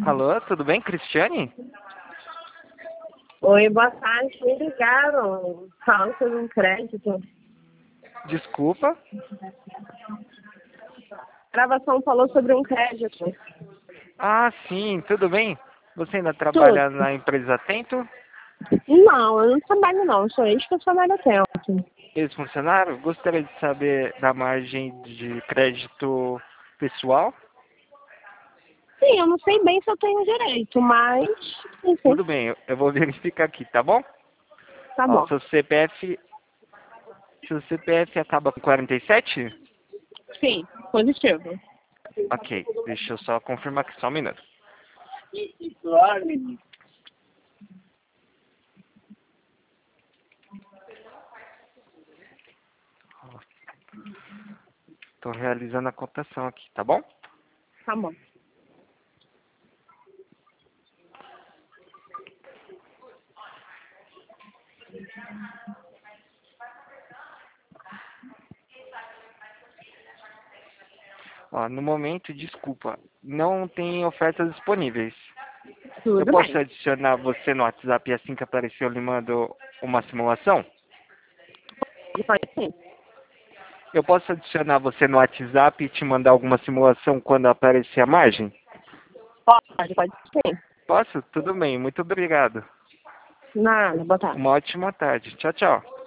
Alô, tudo bem, Cristiane? Oi, boa tarde. Me ligaram falando sobre um crédito. Desculpa. A gravação falou sobre um crédito. Ah, sim, tudo bem? Você ainda Tudo. trabalha na empresa Atento? Não, eu não trabalho não. Sou ex que eu trabalho a tempo. Ex-funcionário? Gostaria de saber da margem de crédito pessoal? Sim, eu não sei bem se eu tenho direito, mas enfim, Tudo bem, eu vou verificar aqui, tá bom? tá Ó, bom. seu CPF acaba com 47? Sim, positivo. Ok, deixa eu só confirmar aqui, só um minuto. Estou realizando a cotação aqui, tá bom? Tá bom. Ó, no momento, desculpa, não tem ofertas disponíveis. Eu Tudo posso bem. adicionar você no WhatsApp e assim que aparecer eu lhe mando uma simulação? Pode sim. Eu posso adicionar você no WhatsApp e te mandar alguma simulação quando aparecer a margem? Pode sim. Posso? Tudo bem, muito obrigado. Nada, boa tarde. Uma ótima tarde. Tchau, tchau.